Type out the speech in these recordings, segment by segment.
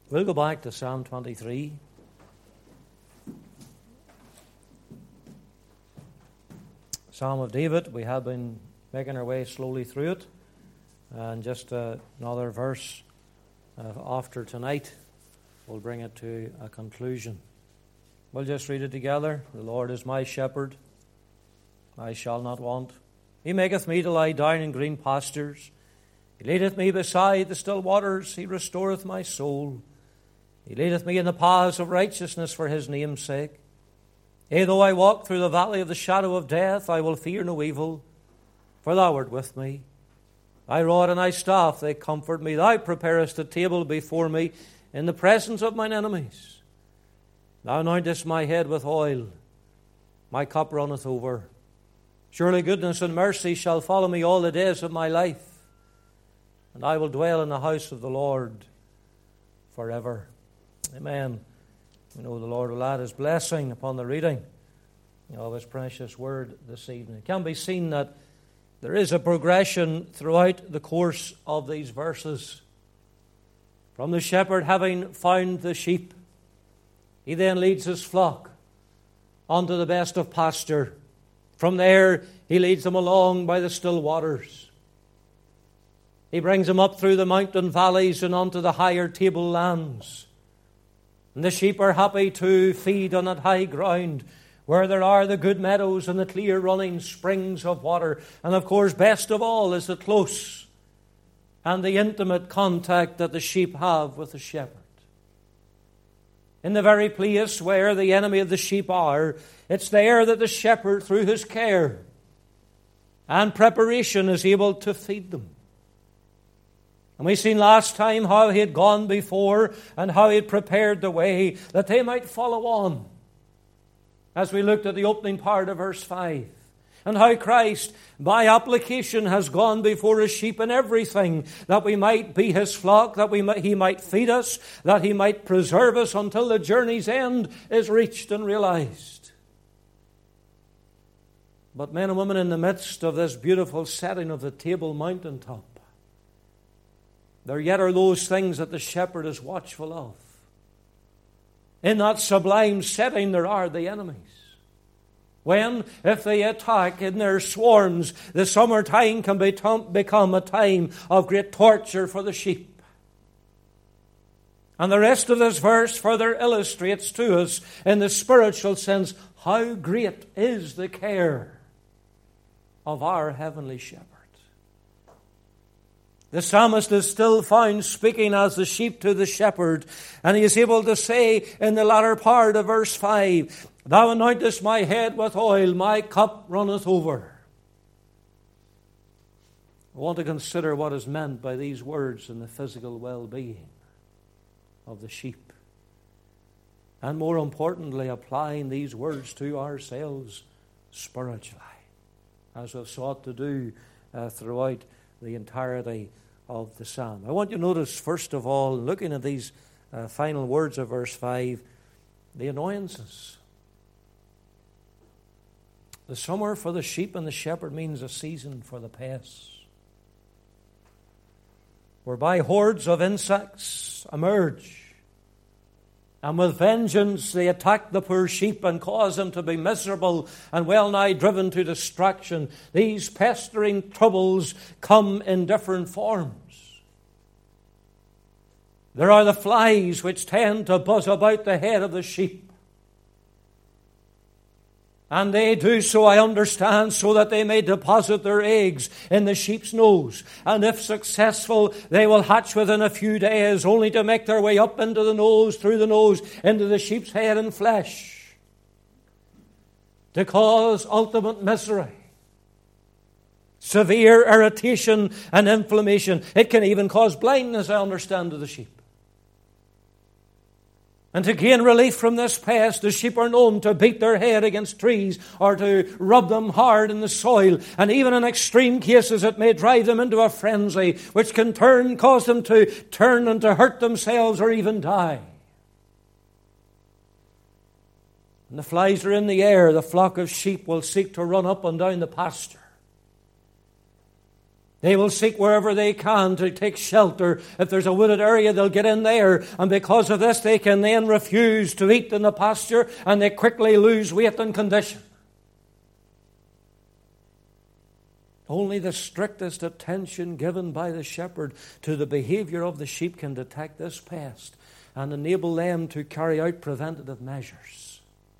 We'll go back to Psalm 23. Psalm of David. We have been making our way slowly through it. And just another verse after tonight will bring it to a conclusion. We'll just read it together. The Lord is my shepherd, I shall not want. He maketh me to lie down in green pastures. He leadeth me beside the still waters. He restoreth my soul. He leadeth me in the paths of righteousness for his name's sake. Yea, though I walk through the valley of the shadow of death, I will fear no evil, for thou art with me. Thy rod and thy staff, they comfort me. Thou preparest a table before me in the presence of mine enemies. Thou anointest my head with oil. My cup runneth over. Surely goodness and mercy shall follow me all the days of my life, and I will dwell in the house of the Lord forever. Amen. We know the Lord will add his blessing upon the reading of his precious word this evening. It can be seen that there is a progression throughout the course of these verses. From the shepherd having found the sheep, he then leads his flock onto the best of pasture. From there, he leads them along by the still waters. He brings them up through the mountain valleys and onto the higher tablelands. And the sheep are happy to feed on that high ground where there are the good meadows and the clear running springs of water. And of course, best of all is the close and the intimate contact that the sheep have with the shepherd. In the very place where the enemy of the sheep are, it's there that the shepherd, through his care and preparation, is able to feed them. And we've seen last time how he had gone before and how he had prepared the way that they might follow on. As we looked at the opening part of verse 5. And how Christ, by application, has gone before his sheep in everything, that we might be his flock, that he might feed us, that he might preserve us until the journey's end is reached and realized. But men and women, in the midst of this beautiful setting of the Table Mountaintop, there yet are those things that the shepherd is watchful of. In that sublime setting there are the enemies. When, if they attack in their swarms, the summertime can become a time of great torture for the sheep. And the rest of this verse further illustrates to us, in the spiritual sense, how great is the care of our heavenly shepherd. The psalmist is still found speaking as the sheep to the shepherd, and he is able to say in the latter part of verse 5, Thou anointest my head with oil, my cup runneth over. I want to consider what is meant by these words in the physical well-being of the sheep. And more importantly, applying these words to ourselves spiritually, as we've sought to do throughout the entirety of the psalm. I want you to notice, first of all, looking at these final words of verse 5, the annoyances. The summer for the sheep and the shepherd means a season for the pests, whereby hordes of insects emerge, and with vengeance they attack the poor sheep and cause them to be miserable and well nigh driven to distraction. These pestering troubles come in different forms. There are the flies which tend to buzz about the head of the sheep. And they do so, I understand, so that they may deposit their eggs in the sheep's nose. And if successful, they will hatch within a few days, only to make their way up into the nose, through the nose, into the sheep's head and flesh, to cause ultimate misery, severe irritation and inflammation. It can even cause blindness, I understand, to the sheep. And to gain relief from this pest, the sheep are known to beat their head against trees or to rub them hard in the soil. And even in extreme cases, it may drive them into a frenzy, which can cause them to turn and to hurt themselves or even die. When the flies are in the air, the flock of sheep will seek to run up and down the pasture. They will seek wherever they can to take shelter. If there's a wooded area, they'll get in there. And because of this, they can then refuse to eat in the pasture, and they quickly lose weight and condition. Only the strictest attention given by the shepherd to the behavior of the sheep can detect this pest and enable them to carry out preventative measures.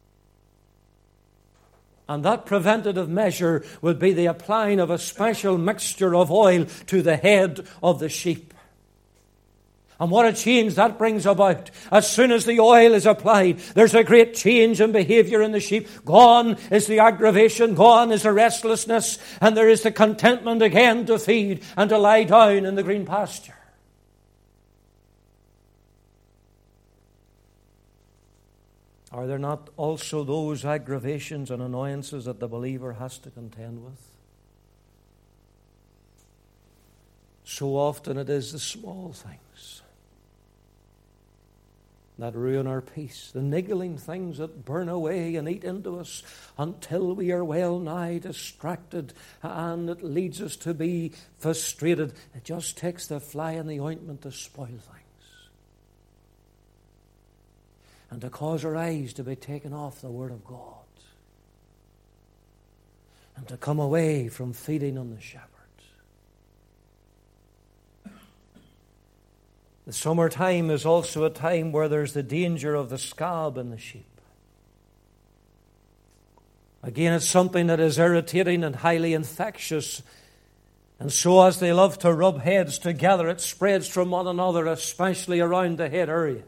And that preventative measure would be the applying of a special mixture of oil to the head of the sheep. And what a change that brings about. As soon as the oil is applied, there's a great change in behavior in the sheep. Gone is the aggravation, gone is the restlessness, and there is the contentment again to feed and to lie down in the green pasture. Are there not also those aggravations and annoyances that the believer has to contend with? So often it is the small things that ruin our peace, the niggling things that burn away and eat into us until we are well nigh distracted, and it leads us to be frustrated. It just takes the fly in the ointment to spoil things and to cause our eyes to be taken off the Word of God and to come away from feeding on the shepherd. The summertime is also a time where there's the danger of the scab in the sheep. Again, it's something that is irritating and highly infectious. And so as they love to rub heads together, it spreads from one another, especially around the head area.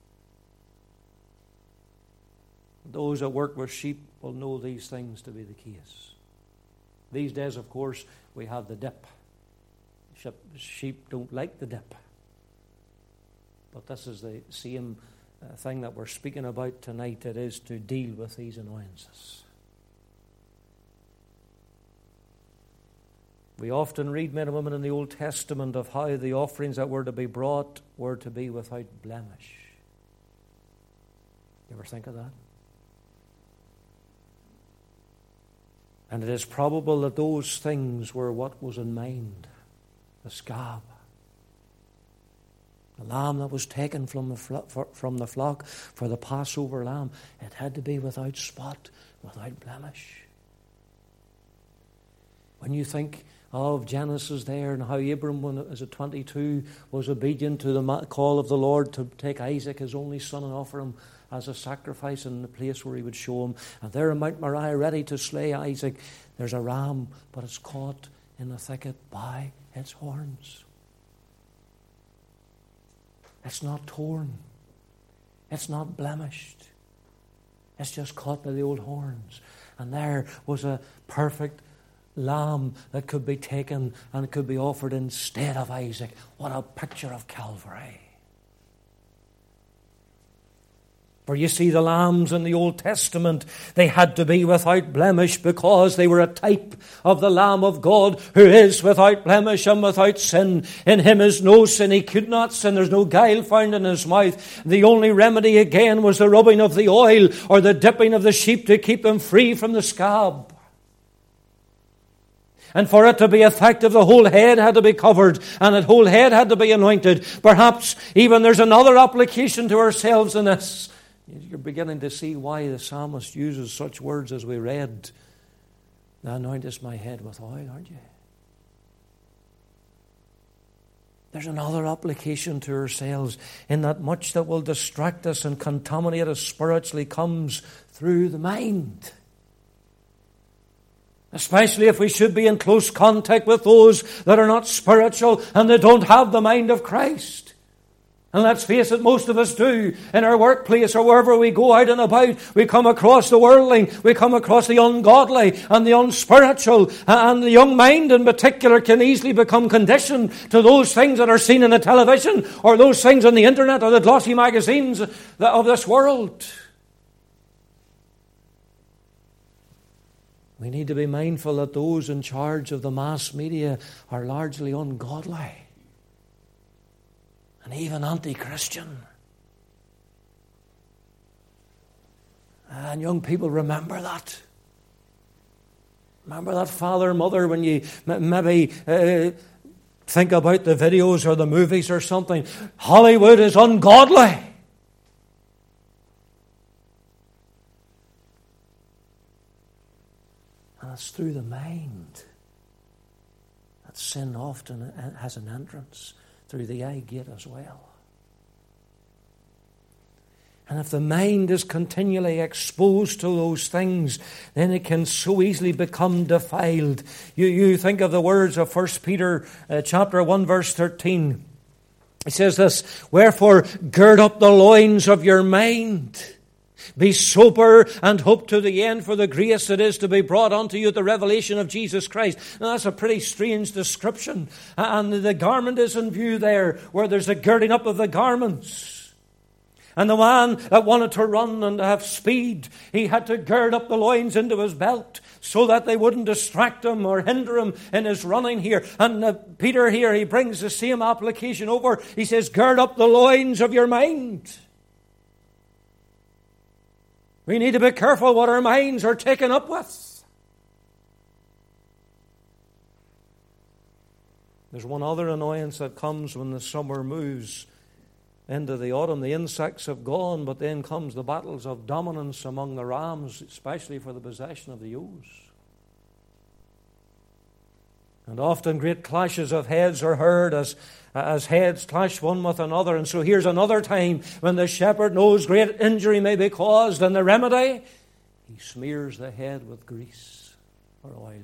Those that work with sheep will know these things to be the case. These days, of course, we have the dip. Sheep don't like the dip. But this is the same thing that we're speaking about tonight. It is to deal with these annoyances. We often read, men and women, in the Old Testament of how the offerings that were to be brought were to be without blemish. You ever think of that? And it is probable that those things were what was in mind. The scab. The lamb that was taken from the flock for the Passover lamb, it had to be without spot, without blemish. When you think of Genesis there and how Abram, when it was at 22, was obedient to the call of the Lord to take Isaac, his only son, and offer him as a sacrifice in the place where he would show him. And there in Mount Moriah, ready to slay Isaac, there's a ram, but it's caught in the thicket by its horns. It's not torn. It's not blemished. It's just caught by the old horns. And there was a perfect lamb that could be taken and could be offered instead of Isaac. What a picture of Calvary. For you see, the lambs in the Old Testament, they had to be without blemish because they were a type of the Lamb of God who is without blemish and without sin. In him is no sin. He could not sin. There's no guile found in his mouth. The only remedy again was the rubbing of the oil or the dipping of the sheep to keep them free from the scab. And for it to be effective, the whole head had to be covered and the whole head had to be anointed. Perhaps even there's another application to ourselves in this. You're beginning to see why the psalmist uses such words as we read. Thou anointest my head with oil, aren't you? There's another application to ourselves in that much that will distract us and contaminate us spiritually comes through the mind. Especially if we should be in close contact with those that are not spiritual and they don't have the mind of Christ. And let's face it, most of us do. In our workplace or wherever we go out and about, we come across the worldling, we come across the ungodly and the unspiritual. And the young mind in particular can easily become conditioned to those things that are seen in the television or those things on the internet or the glossy magazines of this world. We need to be mindful that those in charge of the mass media are largely ungodly. And even anti-Christian. And young people, remember that. Remember that father and mother when you maybe think about the videos or the movies or something. Hollywood is ungodly. And it's through the mind that sin often has an entrance, through the eye gate as well. And if the mind is continually exposed to those things, then it can so easily become defiled. You think of the words of 1 Peter chapter 1 verse 13. It says this, "Wherefore gird up the loins of your mind. Be sober and hope to the end for the grace that is to be brought unto you at the revelation of Jesus Christ." Now that's a pretty strange description. And the garment is in view there, where there's a girding up of the garments. And the man that wanted to run and to have speed, he had to gird up the loins into his belt so that they wouldn't distract him or hinder him in his running here. And Peter here, he brings the same application over. He says, gird up the loins of your mind. We need to be careful what our minds are taken up with. There's one other annoyance that comes when the summer moves into the autumn. The insects have gone, but then comes the battles of dominance among the rams, especially for the possession of the ewes. And often great clashes of heads are heard as heads clash one with another. And so here's another time when the shepherd knows great injury may be caused, and the remedy, he smears the head with grease or oil,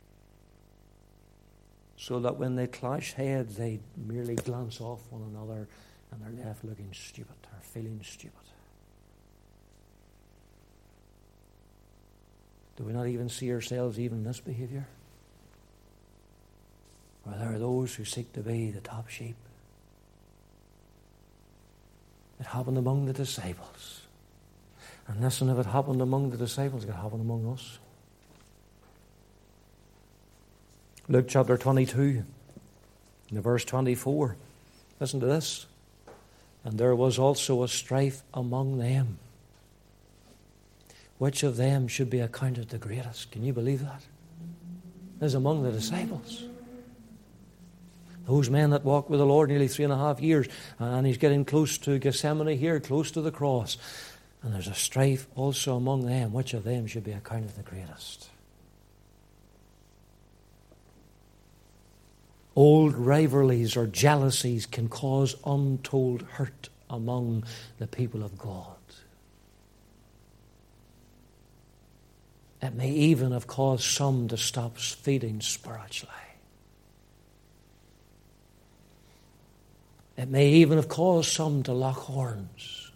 so that when they clash heads, they merely glance off one another, and they're left looking stupid or feeling stupid. Do we not even see ourselves even in this behavior? Or there are those who seek to be the top sheep. It happened among the disciples. And listen, if it happened among the disciples, it could happen among us. Luke chapter 22, in verse 24. Listen to this. "And there was also a strife among them. Which of them should be accounted the greatest?" Can you believe that? It is among the disciples. Those men that walked with the Lord nearly 3.5 years, and he's getting close to Gethsemane here, close to the cross. And there's a strife also among them. Which of them should be accounted the greatest? Old rivalries or jealousies can cause untold hurt among the people of God. It may even have caused some to stop feeding spiritually. It may even have caused some to lock horns,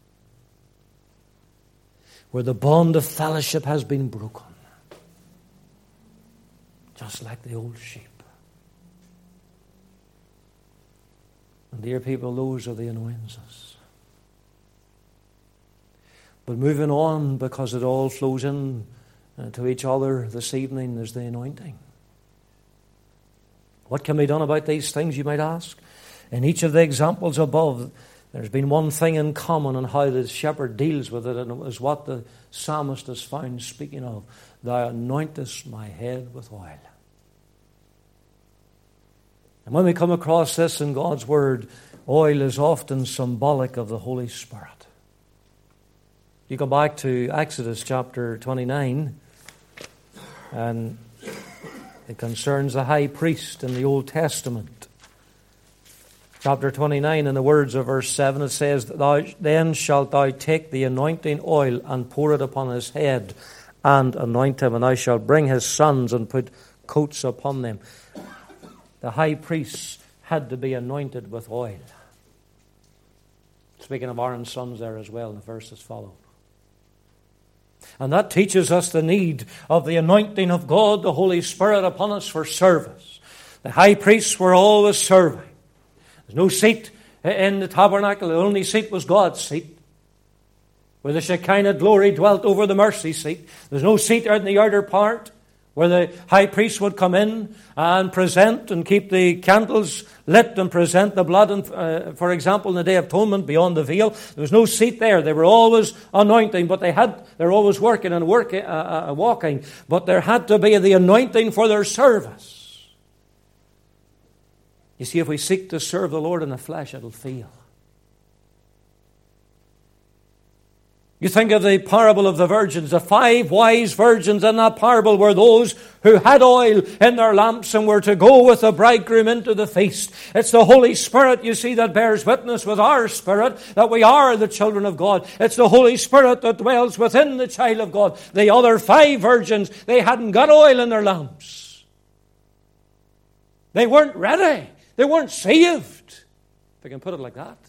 where the bond of fellowship has been broken, just like the old sheep. And dear people, those are the annoyances. But moving on, because it all flows in to each other this evening, is the anointing. What can be done about these things, you might ask? In each of the examples above, there's been one thing in common in how the shepherd deals with it, and it was what the psalmist is found speaking of. "Thou anointest my head with oil." And when we come across this in God's Word, oil is often symbolic of the Holy Spirit. You go back to Exodus chapter 29, and it concerns the high priest in the Old Testament. Chapter 29, in the words of verse 7, it says, "Then shalt thou take the anointing oil and pour it upon his head and anoint him, and thou shalt bring his sons and put coats upon them." The high priests had to be anointed with oil. Speaking of Aaron's sons there as well, in the verses follow. And that teaches us the need of the anointing of God, the Holy Spirit, upon us for service. The high priests were always serving. There's no seat in the tabernacle. The only seat was God's seat, where the Shekinah glory dwelt over the mercy seat. There's no seat out in the outer part, where the high priest would come in and present and keep the candles lit and present the blood. And, for example, in the Day of Atonement, beyond the veil, there was no seat there. They were always anointing, but they're always working and walking. But there had to be the anointing for their service. You see, if we seek to serve the Lord in the flesh, it'll fail. You think of the parable of the virgins. The 5 wise virgins in that parable were those who had oil in their lamps and were to go with the bridegroom into the feast. It's the Holy Spirit, you see, that bears witness with our spirit that we are the children of God. It's the Holy Spirit that dwells within the child of God. The other 5 virgins, they hadn't got oil in their lamps. They weren't ready. They weren't saved, if I can put it like that.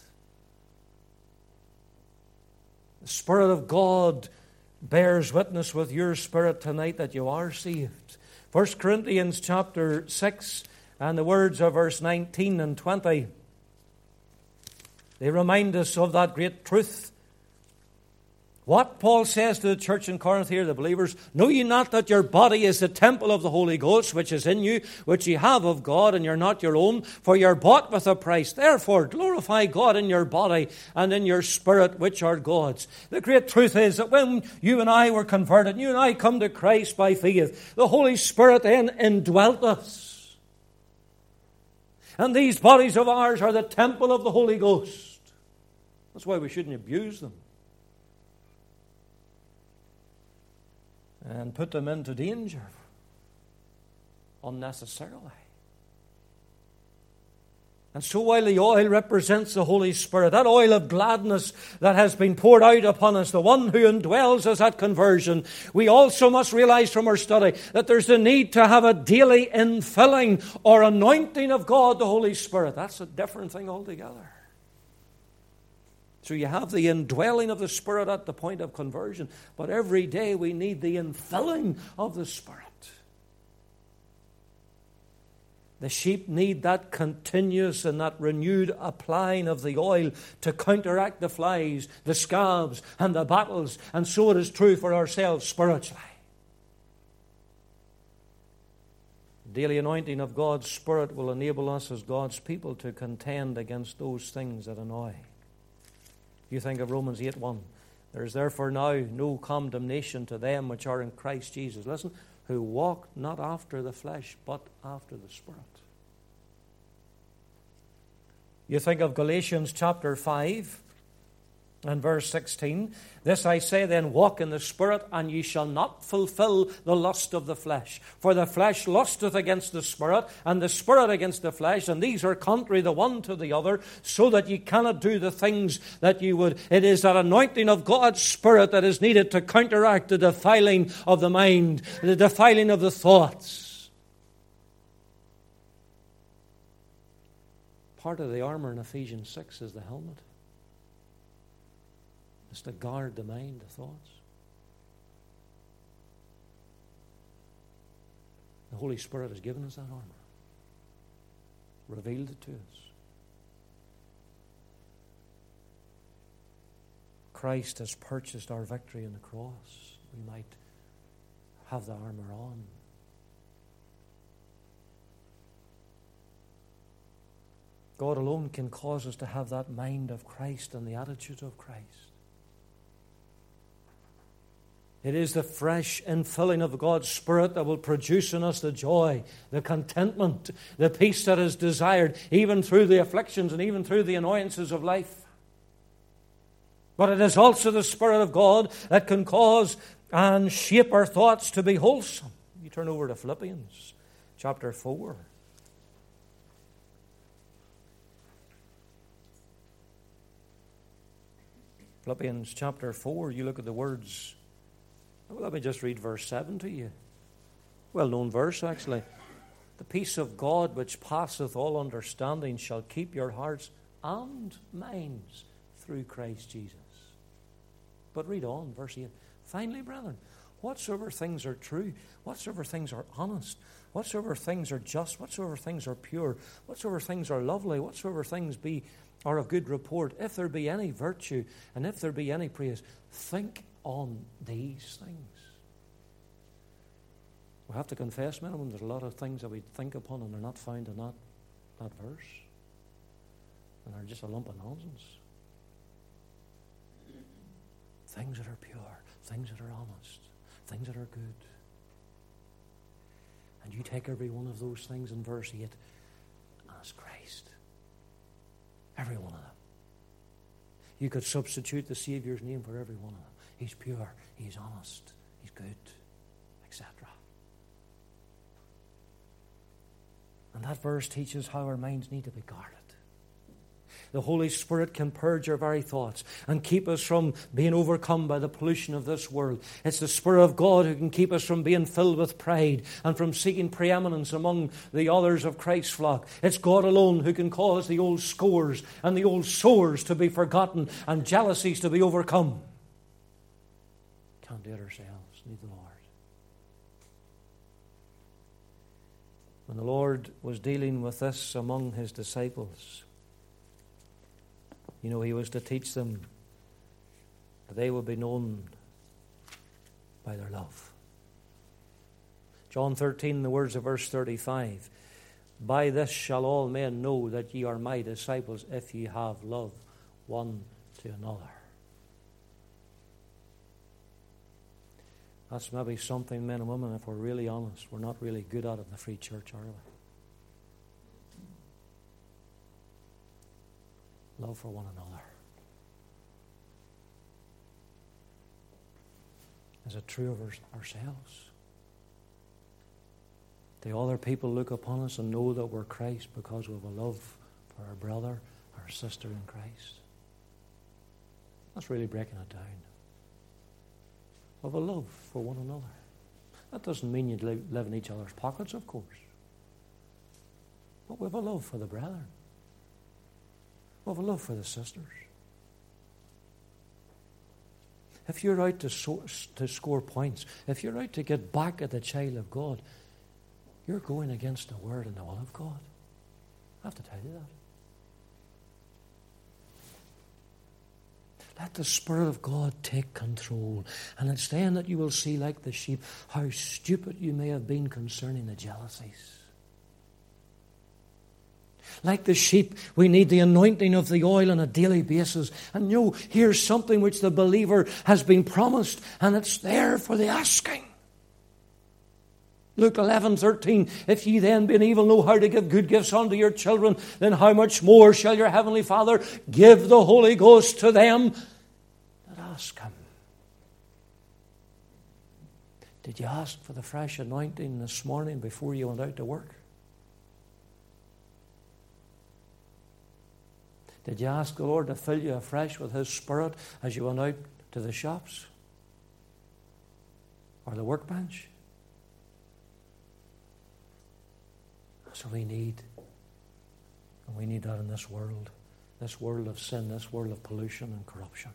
The Spirit of God bears witness with your spirit tonight that you are saved. 1 Corinthians chapter 6 and the words of verse 19 and 20, they remind us of that great truth. What Paul says to the church in Corinth here, the believers, know ye not that your body is the temple of the Holy Ghost, which is in you, which ye have of God, and you're not your own, for you're bought with a price. Therefore, glorify God in your body and in your spirit, which are God's. The great truth is that when you and I were converted, you and I come to Christ by faith, the Holy Spirit then indwelt us. And these bodies of ours are the temple of the Holy Ghost. That's why we shouldn't abuse them and put them into danger unnecessarily. And so while the oil represents the Holy Spirit, that oil of gladness that has been poured out upon us, the one who indwells us at conversion, we also must realize from our study that there's the need to have a daily infilling or anointing of God, the Holy Spirit. That's a different thing altogether. So you have the indwelling of the Spirit at the point of conversion, but every day we need the infilling of the Spirit. The sheep need that continuous and that renewed applying of the oil to counteract the flies, the scabs, and the battles, and so it is true for ourselves spiritually. Daily anointing of God's Spirit will enable us as God's people to contend against those things that annoy. You think of Romans 8:1. There is therefore now no condemnation to them which are in Christ Jesus. Listen, who walk not after the flesh, but after the Spirit. You think of Galatians chapter 5 and verse 16. This I say then, walk in the Spirit, and ye shall not fulfill the lust of the flesh. For the flesh lusteth against the Spirit, and the Spirit against the flesh, and these are contrary the one to the other, so that ye cannot do the things that ye would. It is that anointing of God's Spirit that is needed to counteract the defiling of the mind, the defiling of the thoughts. Part of the armor in Ephesians 6 is the helmet. It's to guard the mind, the thoughts. The Holy Spirit has given us that armor, revealed it to us. Christ has purchased our victory on the cross. We might have the armor on. God alone can cause us to have that mind of Christ and the attitude of Christ. It is the fresh infilling of God's Spirit that will produce in us the joy, the contentment, the peace that is desired, even through the afflictions and even through the annoyances of life. But it is also the Spirit of God that can cause and shape our thoughts to be wholesome. You turn over to Philippians chapter 4. Philippians chapter 4, you look at the words. Well, let me just read verse 7 to you. Well-known verse, actually. The peace of God which passeth all understanding shall keep your hearts and minds through Christ Jesus. But read on, verse 8. Finally, brethren, whatsoever things are true, whatsoever things are honest, whatsoever things are just, whatsoever things are pure, whatsoever things are lovely, whatsoever things are of good report, if there be any virtue and if there be any praise, think on these things. We have to confess, men and women, there's a lot of things that we think upon and they're not found in that verse. And they're just a lump of nonsense. Things that are pure, things that are honest, things that are good. And you take every one of those things in verse 8 as Christ. Every one of them. You could substitute the Saviour's name for every one of them. He's pure, He's honest, He's good, etc. And that verse teaches how our minds need to be guarded. The Holy Spirit can purge our very thoughts and keep us from being overcome by the pollution of this world. It's the Spirit of God who can keep us from being filled with pride and from seeking preeminence among the others of Christ's flock. It's God alone who can cause the old scores and the old sores to be forgotten and jealousies to be overcome. Can't do it ourselves. Need the Lord. When the Lord was dealing with this among His disciples, He was to teach them that they would be known by their love. John 13, the words of verse 35, "By this shall all men know that ye are my disciples, if ye have love one to another." That's maybe something, men and women, if we're really honest, we're not really good at it in the Free Church, are we? Love for one another. Is it true of ourselves? Do other people look upon us and know that we're Christ because we have a love for our brother, our sister in Christ? That's really breaking it down. We have a love for one another. That doesn't mean you live in each other's pockets, of course. But we have a love for the brethren. We have a love for the sisters. If you're out to score points, if you're out to get back at the child of God, you're going against the Word and the will of God. I have to tell you that. Let the Spirit of God take control. And it's then that you will see, like the sheep, how stupid you may have been concerning the jealousies. Like the sheep, we need the anointing of the oil on a daily basis. And here's something which the believer has been promised, and it's there for the asking. Luke 11:13, "If ye then, being evil, know how to give good gifts unto your children, then how much more shall your heavenly Father give the Holy Ghost to them that ask Him?" Did you ask for the fresh anointing this morning before you went out to work? Did you ask the Lord to fill you afresh with His Spirit as you went out to the shops or the workbench? So we need that in this world of sin, this world of pollution and corruption.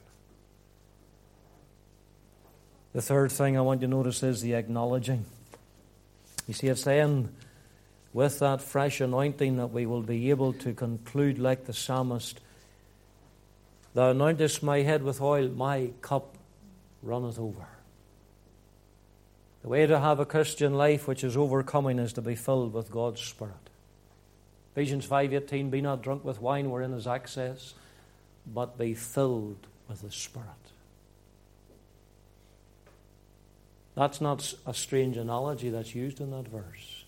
The third thing I want you to notice is the acknowledging. You see, it's then with that fresh anointing that we will be able to conclude like the psalmist, "Thou anointest my head with oil, my cup runneth over." The way to have a Christian life which is overcoming is to be filled with God's Spirit. Ephesians 5:18, "Be not drunk with wine wherein is excess, but be filled with the Spirit." That's not a strange analogy that's used in that verse.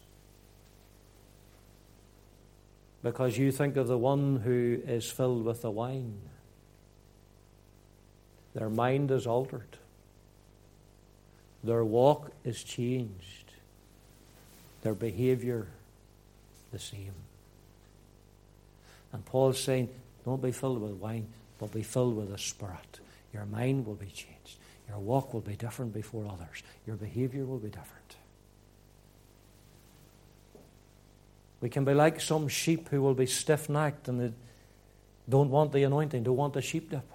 Because you think of the one who is filled with the wine. Their mind is altered. Their walk is changed. Their behavior the same. And Paul's saying, don't be filled with wine, but be filled with the Spirit. Your mind will be changed. Your walk will be different before others. Your behavior will be different. We can be like some sheep who will be stiff-necked and they don't want the anointing, don't want the sheep dip.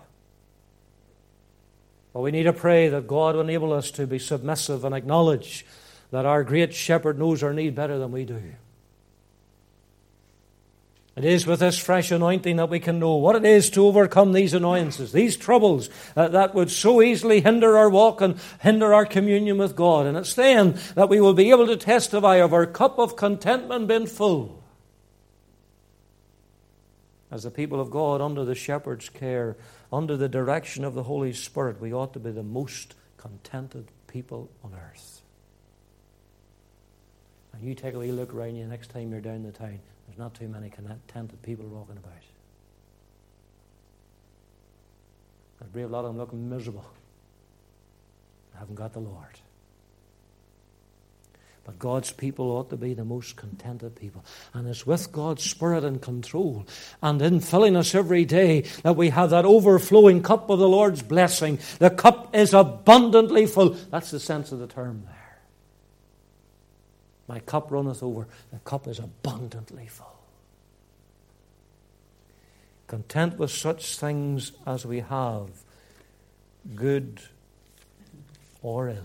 But we need to pray that God will enable us to be submissive and acknowledge that our great shepherd knows our need better than we do. It is with this fresh anointing that we can know what it is to overcome these annoyances, these troubles that would so easily hinder our walk and hinder our communion with God. And it's then that we will be able to testify of our cup of contentment being full. As the people of God, under the shepherd's care, under the direction of the Holy Spirit, we ought to be the most contented people on earth. And you take a wee look around you next time you're down the town. There's not too many contented people walking about. There's a brave lot of them looking miserable. They haven't got the Lord. But God's people ought to be the most contented people. And it's with God's Spirit in control and in filling us every day that we have that overflowing cup of the Lord's blessing. The cup is abundantly full. That's the sense of the term there. My cup runneth over. The cup is abundantly full. Content with such things as we have, good or ill.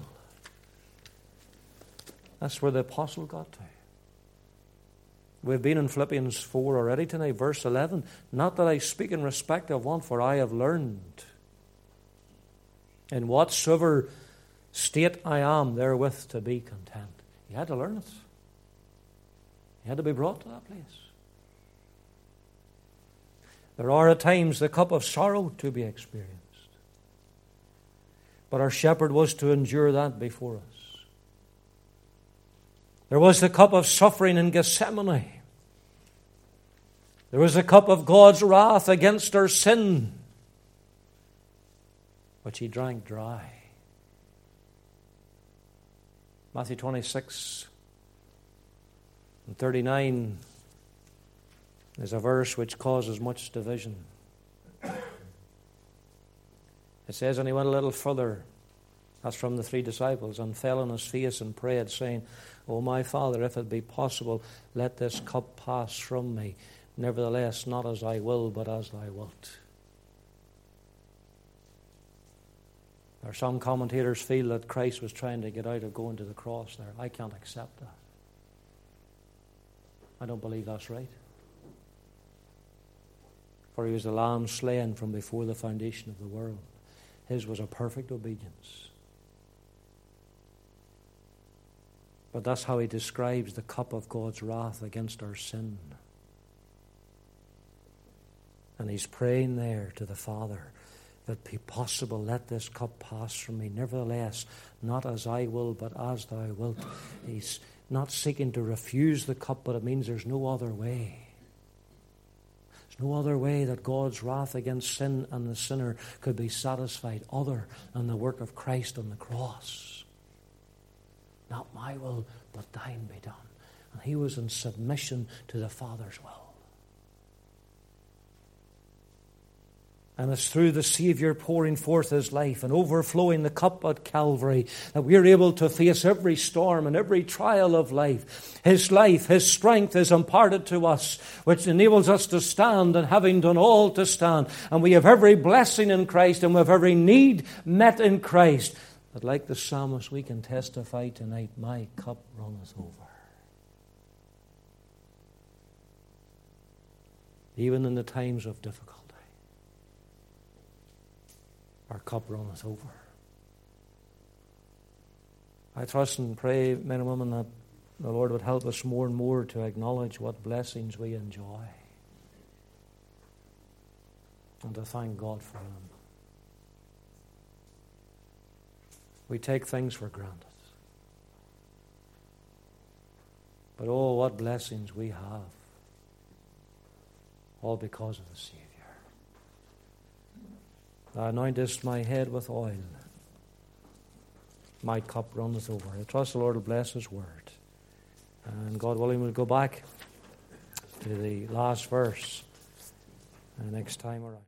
That's where the apostle got to. We've been in Philippians 4 already tonight, verse 11. Not that I speak in respect of one, for I have learned in whatsoever state I am therewith to be content. You had to learn it. You had to be brought to that place. There are at times the cup of sorrow to be experienced. But our shepherd was to endure that before us. There was the cup of suffering in Gethsemane. There was the cup of God's wrath against our sin, which he drank dry. Matthew 26 and 39 is a verse which causes much division. It says, and he went a little further, that's from the 3 disciples, and fell on his face and prayed, saying, O my Father, if it be possible, let this cup pass from me. Nevertheless, not as I will, but as thou wilt. There are some commentators feel that Christ was trying to get out of going to the cross there. I can't accept that. I don't believe that's right. For he was the lamb slain from before the foundation of the world. His was a perfect obedience. But that's how he describes the cup of God's wrath against our sin. And he's praying there to the Father, if it be possible, let this cup pass from me. Nevertheless, not as I will, but as thou wilt. He's not seeking to refuse the cup, but it means there's no other way. There's no other way that God's wrath against sin and the sinner could be satisfied other than the work of Christ on the cross. Not my will, but thine be done. And he was in submission to the Father's will. And it's through the Savior pouring forth his life and overflowing the cup at Calvary that we're able to face every storm and every trial of life. His strength is imparted to us, which enables us to stand, and having done all to stand. And we have every blessing in Christ, and we have every need met in Christ. But like the psalmist, we can testify tonight, my cup runneth over. Even in the times of difficulty, our cup runneth over. I trust and pray, men and women, that the Lord would help us more and more to acknowledge what blessings we enjoy and to thank God for them. We take things for granted. But oh, what blessings we have, all because of the Savior. Thou anointest my head with oil. My cup runneth over. I trust the Lord will bless his word. And God willing, we'll go back to the last verse next time around.